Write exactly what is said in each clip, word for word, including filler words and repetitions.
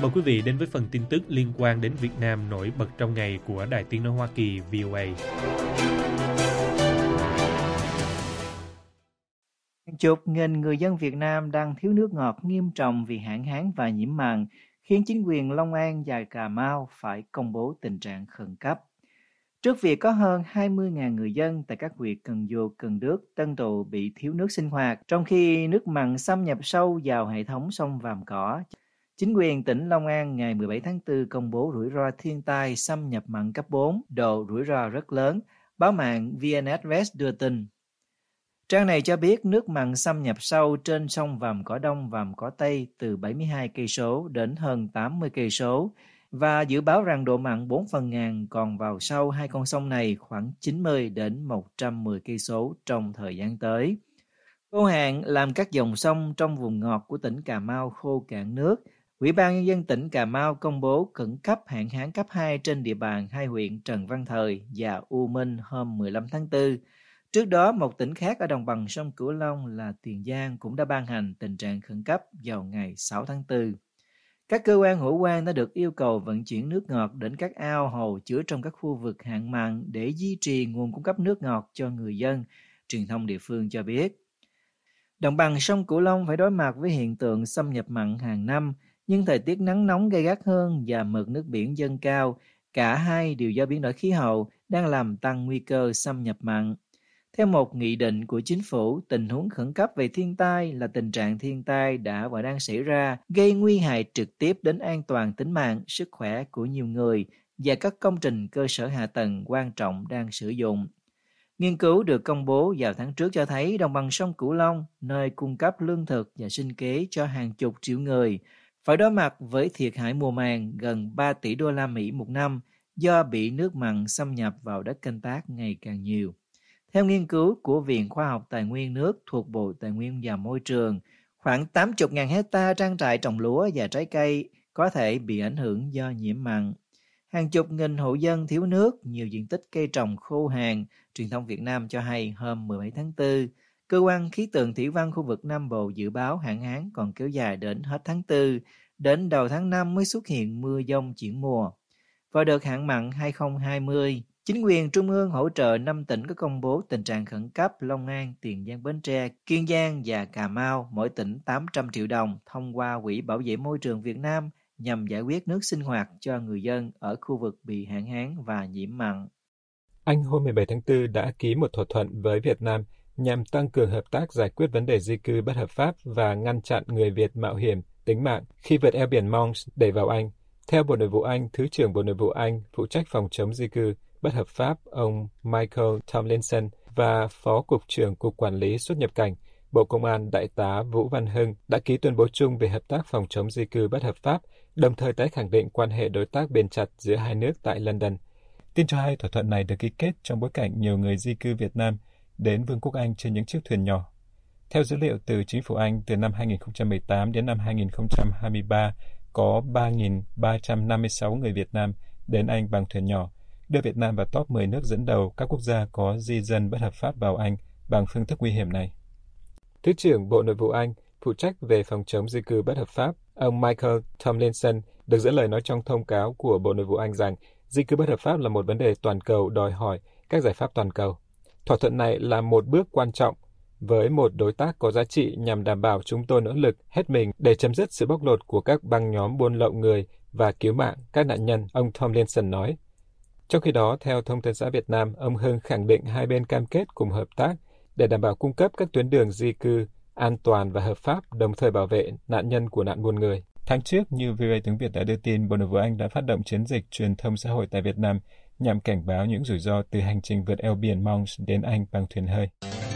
Mời quý vị đến với phần tin tức liên quan đến Việt Nam nổi bật trong ngày của Đài Tiếng nói Hoa Kỳ vê o a. Chục nghìn người dân Việt Nam đang thiếu nước ngọt nghiêm trọng vì hạn hán và nhiễm mặn, khiến chính quyền Long An và Cà Mau phải công bố tình trạng khẩn cấp. Trước việc có hơn hai mươi nghìn người dân tại các huyện Cần Duộc, Cần Đước, Tân Trụ bị thiếu nước sinh hoạt, trong khi nước mặn xâm nhập sâu vào hệ thống sông Vàm Cỏ, chính quyền tỉnh Long An ngày mười bảy tháng tư công bố rủi ro thiên tai xâm nhập mặn cấp bốn, độ rủi ro rất lớn, báo mạng vê en Express đưa tin. Trang này cho biết nước mặn xâm nhập sâu trên sông Vàm Cỏ Đông, Vàm Cỏ Tây từ bảy mươi hai cây số đến hơn tám mươi cây số và dự báo rằng độ mặn bốn phần ngàn còn vào sâu hai con sông này khoảng chín mươi đến một trăm mười cây số trong thời gian tới. Khô hạn làm các dòng sông trong vùng ngọt của tỉnh Cà Mau khô cạn nước. Ủy ban Nhân dân tỉnh Cà Mau công bố khẩn cấp hạn hán cấp hai trên địa bàn hai huyện Trần Văn Thời và U Minh hôm mười lăm tháng tư. Trước đó, một tỉnh khác ở đồng bằng sông Cửu Long là Tiền Giang cũng đã ban hành tình trạng khẩn cấp vào ngày sáu tháng tư. Các cơ quan hữu quan đã được yêu cầu vận chuyển nước ngọt đến các ao hồ chứa trong các khu vực hạn mặn để duy trì nguồn cung cấp nước ngọt cho người dân, truyền thông địa phương cho biết. Đồng bằng sông Cửu Long phải đối mặt với hiện tượng xâm nhập mặn hàng năm, nhưng thời tiết nắng nóng gay gắt hơn và mực nước biển dâng cao, cả hai đều do biến đổi khí hậu đang làm tăng nguy cơ xâm nhập mặn. Theo một nghị định của chính phủ, tình huống khẩn cấp về thiên tai là tình trạng thiên tai đã và đang xảy ra, gây nguy hại trực tiếp đến an toàn tính mạng, sức khỏe của nhiều người và các công trình cơ sở hạ tầng quan trọng đang sử dụng. Nghiên cứu được công bố vào tháng trước cho thấy đồng bằng sông Cửu Long, nơi cung cấp lương thực và sinh kế cho hàng chục triệu người, phải đối mặt với thiệt hại mùa màng gần ba tỷ đô la Mỹ một năm do bị nước mặn xâm nhập vào đất canh tác ngày càng nhiều. Theo nghiên cứu của Viện Khoa học Tài nguyên nước thuộc Bộ Tài nguyên và Môi trường, khoảng tám mươi nghìn hecta trang trại trồng lúa và trái cây có thể bị ảnh hưởng do nhiễm mặn. Hàng chục nghìn hộ dân thiếu nước, nhiều diện tích cây trồng khô hạn, truyền thông Việt Nam cho hay hôm mười bảy tháng tư, Cơ quan Khí tượng Thủy văn khu vực Nam Bộ dự báo hạn hán còn kéo dài đến hết tháng tư, đến đầu tháng năm mới xuất hiện mưa dông chuyển mùa. Vào đợt hạn mặn hai không hai không, chính quyền trung ương hỗ trợ năm tỉnh có công bố tình trạng khẩn cấp Long An, Tiền Giang, Bến Tre, Kiên Giang và Cà Mau, mỗi tỉnh tám trăm triệu đồng thông qua Quỹ Bảo vệ Môi trường Việt Nam nhằm giải quyết nước sinh hoạt cho người dân ở khu vực bị hạn hán và nhiễm mặn. Anh hôm mười bảy tháng tư đã ký một thỏa thuận với Việt Nam nhằm tăng cường hợp tác giải quyết vấn đề di cư bất hợp pháp và ngăn chặn người Việt mạo hiểm tính mạng khi vượt eo biển Manx để vào Anh. Theo Bộ Nội vụ Anh, Thứ trưởng Bộ Nội vụ Anh phụ trách phòng chống di cư bất hợp pháp ông Michael Tomlinson và Phó Cục trưởng Cục Quản lý xuất nhập cảnh, Bộ Công an Đại tá Vũ Văn Hưng đã ký tuyên bố chung về hợp tác phòng chống di cư bất hợp pháp, đồng thời tái khẳng định quan hệ đối tác bền chặt giữa hai nước tại London. Tin cho hay thỏa thuận này được ký kết trong bối cảnh nhiều người di cư Việt Nam đến Vương quốc Anh trên những chiếc thuyền nhỏ. Theo dữ liệu từ chính phủ Anh, từ năm hai không một tám đến năm hai không hai ba, có ba nghìn ba trăm năm mươi sáu người Việt Nam đến Anh bằng thuyền nhỏ, đưa Việt Nam vào top mười nước dẫn đầu các quốc gia có di dân bất hợp pháp vào Anh bằng phương thức nguy hiểm này. Thứ trưởng Bộ Nội vụ Anh phụ trách về phòng chống di cư bất hợp pháp, ông Michael Tomlinson được dẫn lời nói trong thông cáo của Bộ Nội vụ Anh rằng di cư bất hợp pháp là một vấn đề toàn cầu đòi hỏi các giải pháp toàn cầu. Thỏa thuận này là một bước quan trọng với một đối tác có giá trị nhằm đảm bảo chúng tôi nỗ lực hết mình để chấm dứt sự bóc lột của các băng nhóm buôn lậu người và cứu mạng các nạn nhân, ông Tomlinson nói. Trong khi đó, theo Thông tấn xã Việt Nam, ông Hưng khẳng định hai bên cam kết cùng hợp tác để đảm bảo cung cấp các tuyến đường di cư an toàn và hợp pháp, đồng thời bảo vệ nạn nhân của nạn buôn người. Tháng trước, như vê o a tiếng Việt đã đưa tin, Bộ Nội vụ Anh đã phát động chiến dịch truyền thông xã hội tại Việt Nam nhằm cảnh báo những rủi ro từ hành trình vượt eo biển Manx đến Anh bằng thuyền hơi.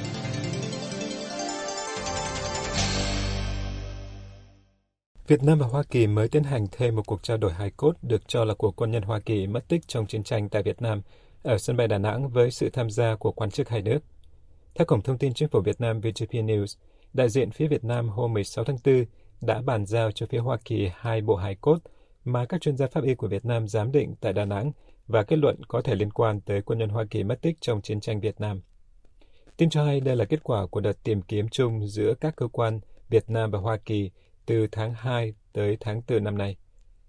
Việt Nam và Hoa Kỳ mới tiến hành thêm một cuộc trao đổi hài cốt được cho là của quân nhân Hoa Kỳ mất tích trong chiến tranh tại Việt Nam ở sân bay Đà Nẵng với sự tham gia của quan chức hai nước. Theo Cổng Thông tin Chính phủ Việt Nam vê giê pê News, đại diện phía Việt Nam hôm mười sáu tháng tư đã bàn giao cho phía Hoa Kỳ hai bộ hài cốt mà các chuyên gia pháp y của Việt Nam giám định tại Đà Nẵng và kết luận có thể liên quan tới quân nhân Hoa Kỳ mất tích trong chiến tranh Việt Nam. Tin cho hay đây là kết quả của đợt tìm kiếm chung giữa các cơ quan Việt Nam và Hoa Kỳ từ tháng hai tới tháng tư năm nay.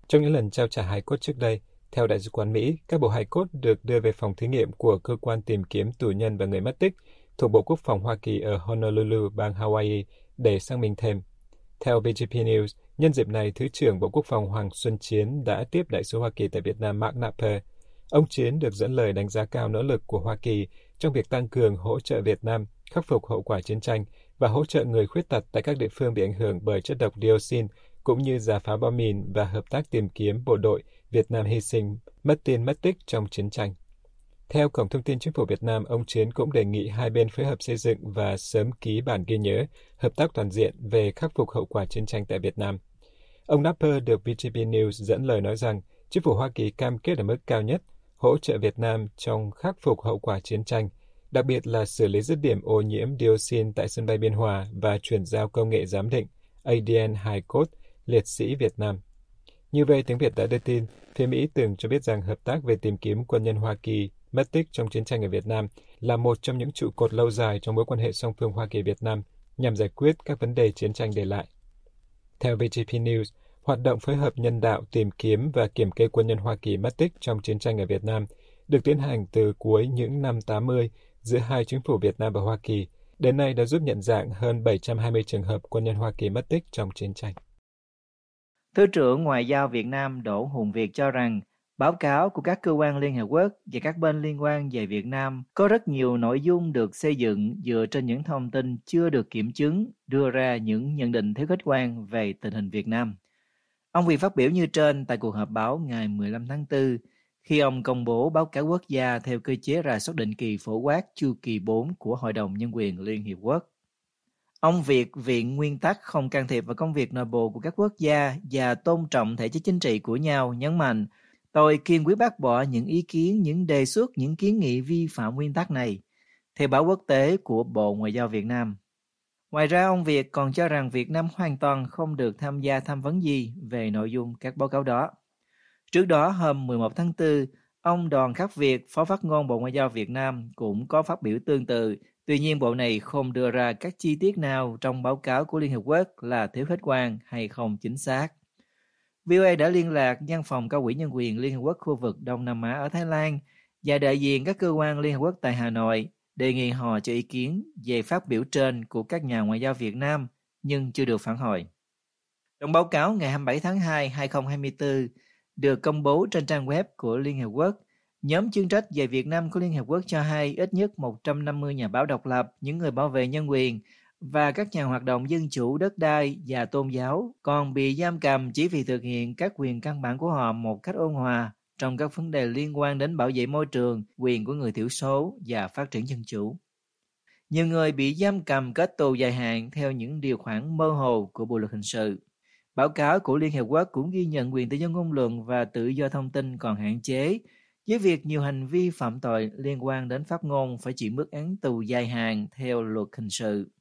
Trong những lần trao trả hài cốt trước đây, theo Đại sứ quán Mỹ, các bộ hài cốt được đưa về phòng thí nghiệm của Cơ quan tìm kiếm tù nhân và người mất tích thuộc Bộ Quốc phòng Hoa Kỳ ở Honolulu, bang Hawaii để xác minh thêm. Theo vê giê pê News, nhân dịp này, Thứ trưởng Bộ Quốc phòng Hoàng Xuân Chiến đã tiếp Đại sứ Hoa Kỳ tại Việt Nam Mark Knapper. Ông Chiến được dẫn lời đánh giá cao nỗ lực của Hoa Kỳ trong việc tăng cường hỗ trợ Việt Nam khắc phục hậu quả chiến tranh và hỗ trợ người khuyết tật tại các địa phương bị ảnh hưởng bởi chất độc dioxin, cũng như rà phá bom mìn và hợp tác tìm kiếm bộ đội Việt Nam hy sinh, mất tin mất tích trong chiến tranh. Theo Cổng Thông tin Chính phủ Việt Nam, ông Chiến cũng đề nghị hai bên phối hợp xây dựng và sớm ký bản ghi nhớ hợp tác toàn diện về khắc phục hậu quả chiến tranh tại Việt Nam. Ông Knapper được vê giê pê News dẫn lời nói rằng Chính phủ Hoa Kỳ cam kết ở mức cao nhất hỗ trợ Việt Nam trong khắc phục hậu quả chiến tranh, đặc biệt là xử lý dứt điểm ô nhiễm dioxin tại sân bay Biên Hòa và chuyển giao công nghệ giám định a đê en hài cốt liệt sĩ Việt Nam. Như vậy, tiếng Việt đã đưa tin, phía Mỹ từng cho biết rằng hợp tác về tìm kiếm quân nhân Hoa Kỳ mất tích trong chiến tranh ở Việt Nam là một trong những trụ cột lâu dài trong mối quan hệ song phương Hoa Kỳ-Việt Nam nhằm giải quyết các vấn đề chiến tranh để lại. Theo vê giê pê News, hoạt động phối hợp nhân đạo tìm kiếm và kiểm kê quân nhân Hoa Kỳ mất tích trong chiến tranh ở Việt Nam được tiến hành từ cuối những năm tám mươi giữa hai chính phủ Việt Nam và Hoa Kỳ, đến nay đã giúp nhận dạng hơn bảy trăm hai mươi trường hợp quân nhân Hoa Kỳ mất tích trong chiến tranh. Thứ trưởng Ngoại giao Việt Nam Đỗ Hùng Việt cho rằng báo cáo của các cơ quan Liên Hợp Quốc và các bên liên quan về Việt Nam có rất nhiều nội dung được xây dựng dựa trên những thông tin chưa được kiểm chứng, đưa ra những nhận định thiếu khách quan về tình hình Việt Nam. Ông Việt phát biểu như trên tại cuộc họp báo ngày mười lăm tháng tư, khi ông công bố báo cáo quốc gia theo cơ chế rà soát định kỳ phổ quát chu kỳ bốn của Hội đồng Nhân quyền Liên Hiệp Quốc. Ông Việt viện nguyên tắc không can thiệp vào công việc nội bộ của các quốc gia và tôn trọng thể chế chính trị của nhau, nhấn mạnh, tôi kiên quyết bác bỏ những ý kiến, những đề xuất, những kiến nghị vi phạm nguyên tắc này, theo báo quốc tế của Bộ Ngoại giao Việt Nam. Ngoài ra, ông Việt còn cho rằng Việt Nam hoàn toàn không được tham gia tham vấn gì về nội dung các báo cáo đó. Trước đó, hôm mười một tháng tư, ông Đoàn Khắc Việt, Phó Phát ngôn Bộ Ngoại giao Việt Nam cũng có phát biểu tương tự. Tuy nhiên, Bộ này không đưa ra các chi tiết nào trong báo cáo của Liên Hợp Quốc là thiếu khách quan hay không chính xác. vê o a đã liên lạc văn phòng Cao ủy Nhân quyền Liên Hợp Quốc khu vực Đông Nam Á ở Thái Lan và đại diện các cơ quan Liên Hợp Quốc tại Hà Nội, đề nghị họ cho ý kiến về phát biểu trên của các nhà ngoại giao Việt Nam, nhưng chưa được phản hồi. Trong báo cáo ngày hai mươi bảy tháng hai năm hai nghìn không trăm hai mươi tư, được công bố trên trang web của Liên Hợp Quốc, nhóm chuyên trách về Việt Nam của Liên Hợp Quốc cho hay ít nhất một trăm năm mươi nhà báo độc lập, những người bảo vệ nhân quyền và các nhà hoạt động dân chủ, đất đai và tôn giáo còn bị giam cầm chỉ vì thực hiện các quyền căn bản của họ một cách ôn hòa trong các vấn đề liên quan đến bảo vệ môi trường, quyền của người thiểu số và phát triển dân chủ. Nhiều người bị giam cầm kết tù dài hạn theo những điều khoản mơ hồ của Bộ luật hình sự. Báo cáo của Liên Hợp Quốc cũng ghi nhận quyền tự do ngôn luận và tự do thông tin còn hạn chế, với việc nhiều hành vi phạm tội liên quan đến phát ngôn phải chịu mức án tù dài hạn theo luật hình sự.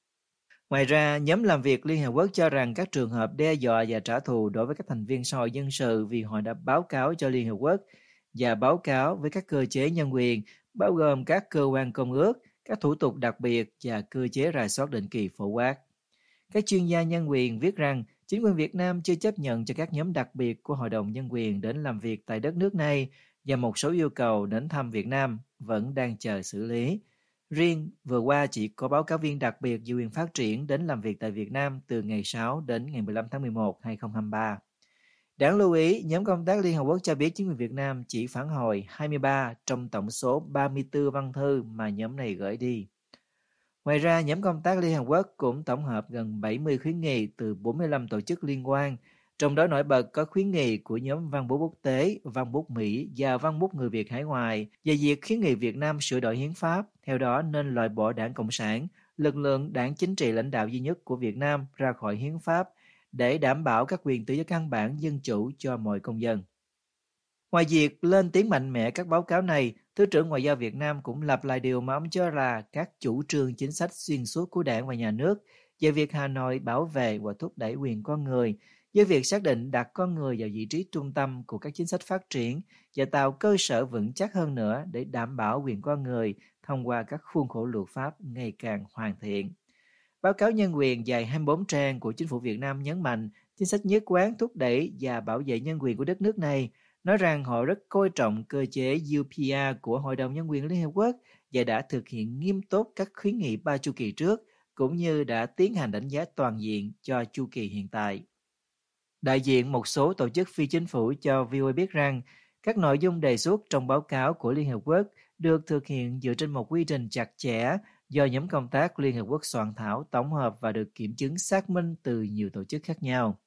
Ngoài ra, nhóm làm việc Liên Hợp Quốc cho rằng các trường hợp đe dọa và trả thù đối với các thành viên xã hội dân sự vì họ đã báo cáo cho Liên Hợp Quốc và báo cáo với các cơ chế nhân quyền, bao gồm các cơ quan công ước, các thủ tục đặc biệt và cơ chế rà soát định kỳ phổ quát. Các chuyên gia nhân quyền viết rằng chính quyền Việt Nam chưa chấp nhận cho các nhóm đặc biệt của Hội đồng Nhân quyền đến làm việc tại đất nước này và một số yêu cầu đến thăm Việt Nam vẫn đang chờ xử lý. Riêng vừa qua chỉ có báo cáo viên đặc biệt về quyền phát triển đến làm việc tại Việt Nam từ ngày sáu đến ngày mười lăm tháng mười một năm hai nghìn không trăm hai mươi ba. Đáng lưu ý, nhóm công tác Liên Hợp Quốc cho biết chính quyền Việt Nam chỉ phản hồi hai mươi ba trong tổng số ba mươi tư văn thư mà nhóm này gửi đi. Ngoài ra, nhóm công tác Liên Hợp Quốc cũng tổng hợp gần bảy mươi khuyến nghị từ bốn mươi lăm tổ chức liên quan, trong đó nổi bật có khuyến nghị của nhóm Văn bút quốc tế, Văn bút Mỹ và Văn bút người Việt hải ngoại về việc khuyến nghị Việt Nam sửa đổi hiến pháp, theo đó nên loại bỏ Đảng Cộng sản, lực lượng đảng chính trị lãnh đạo duy nhất của Việt Nam ra khỏi hiến pháp để đảm bảo các quyền tự do căn bản dân chủ cho mọi công dân. Ngoài việc lên tiếng mạnh mẽ các báo cáo này, Thứ trưởng Ngoại giao Việt Nam cũng lặp lại điều mà ông cho là các chủ trương chính sách xuyên suốt của Đảng và Nhà nước về việc Hà Nội bảo vệ và thúc đẩy quyền con người, với việc xác định đặt con người vào vị trí trung tâm của các chính sách phát triển và tạo cơ sở vững chắc hơn nữa để đảm bảo quyền con người thông qua các khuôn khổ luật pháp ngày càng hoàn thiện. Báo cáo nhân quyền dài hai mươi bốn trang của Chính phủ Việt Nam nhấn mạnh Chính sách nhất quán thúc đẩy và bảo vệ nhân quyền của đất nước này nói rằng họ rất coi trọng cơ chế u pê rờ của Hội đồng Nhân quyền Liên Hợp Quốc và đã thực hiện nghiêm túc các khuyến nghị ba chu kỳ trước, cũng như đã tiến hành đánh giá toàn diện cho chu kỳ hiện tại. Đại diện một số tổ chức phi chính phủ cho vê o a biết rằng các nội dung đề xuất trong báo cáo của Liên Hợp Quốc được thực hiện dựa trên một quy trình chặt chẽ do nhóm công tác Liên Hợp Quốc soạn thảo, tổng hợp và được kiểm chứng xác minh từ nhiều tổ chức khác nhau.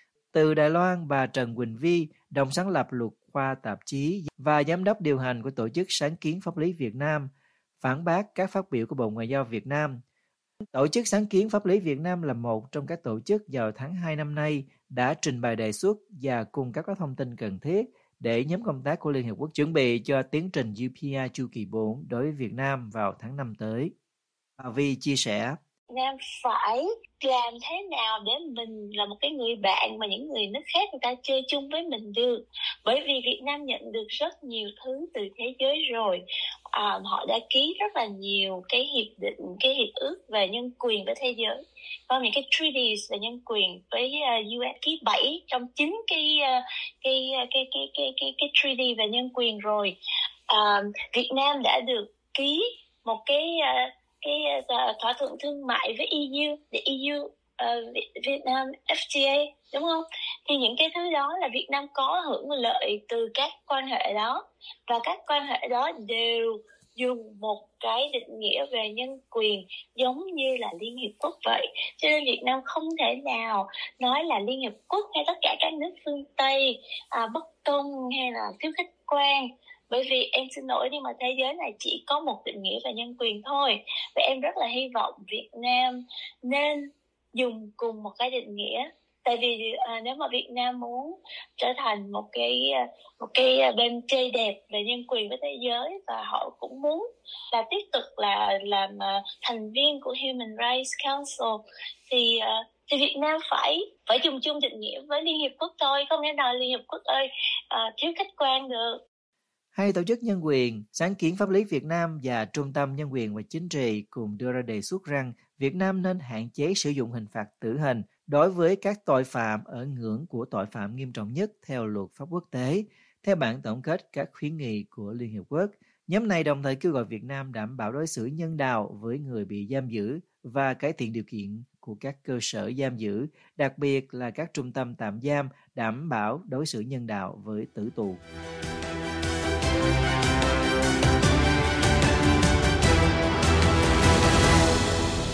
Từ Đài Loan, bà Trần Quỳnh Vi, đồng sáng lập luật khoa tạp chí và giám đốc điều hành của Tổ chức Sáng kiến Pháp lý Việt Nam, phản bác các phát biểu của Bộ Ngoại giao Việt Nam. Tổ chức Sáng kiến Pháp lý Việt Nam là một trong các tổ chức vào tháng hai năm nay đã trình bày đề xuất và cung cấp các thông tin cần thiết để nhóm công tác của Liên Hợp Quốc chuẩn bị cho tiến trình u pê rờ chu kỳ bốn đối với Việt Nam vào tháng năm tới. Bà Vi chia sẻ, Nam phải làm thế nào để mình là một cái người bạn mà những người nước khác người ta chơi chung với mình được. Bởi vì Việt Nam nhận được rất nhiều thứ từ thế giới rồi. À, họ đã ký rất là nhiều cái hiệp định, cái hiệp ước về nhân quyền với thế giới. Có những cái treaties về nhân quyền với uh, u ét ký bảy trong chín cái, uh, cái, uh, cái, cái, cái, cái, cái treaty về nhân quyền rồi. À, Việt Nam đã được ký một cái... Uh, cái uh, thỏa thuận thương mại với e u, the e u uh, Vietnam ép tê a, đúng không? Thì những cái thứ đó là Việt Nam có hưởng lợi từ các quan hệ đó, và các quan hệ đó đều dùng một cái định nghĩa về nhân quyền giống như là Liên Hiệp Quốc vậy. Cho nên Việt Nam không thể nào nói là Liên Hiệp Quốc hay tất cả các nước phương Tây à, bất công hay là thiếu khách quan. Bởi vì em xin lỗi nhưng mà thế giới này chỉ có một định nghĩa về nhân quyền thôi. Và em rất là hy vọng Việt Nam nên dùng cùng một cái định nghĩa. Tại vì à, nếu mà Việt Nam muốn trở thành một cái một cái bên chơi đẹp về nhân quyền với thế giới, và họ cũng muốn là tiếp tục là làm uh, thành viên của Human Rights Council, thì uh, thì Việt Nam phải phải dùng chung định nghĩa với Liên Hiệp Quốc thôi, không thể nào Liên Hiệp Quốc ơi uh, thiếu khách quan được. Hai tổ chức nhân quyền, Sáng kiến Pháp lý Việt Nam và Trung tâm Nhân quyền và Chính trị cùng đưa ra đề xuất rằng Việt Nam nên hạn chế sử dụng hình phạt tử hình đối với các tội phạm ở ngưỡng của tội phạm nghiêm trọng nhất theo luật pháp quốc tế. Theo bản tổng kết các khuyến nghị của Liên Hợp Quốc, nhóm này đồng thời kêu gọi Việt Nam đảm bảo đối xử nhân đạo với người bị giam giữ và cải thiện điều kiện của các cơ sở giam giữ, đặc biệt là các trung tâm tạm giam đảm bảo đối xử nhân đạo với tử tù.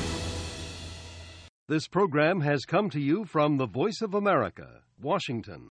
This program has come to you from the Voice of America, Washington.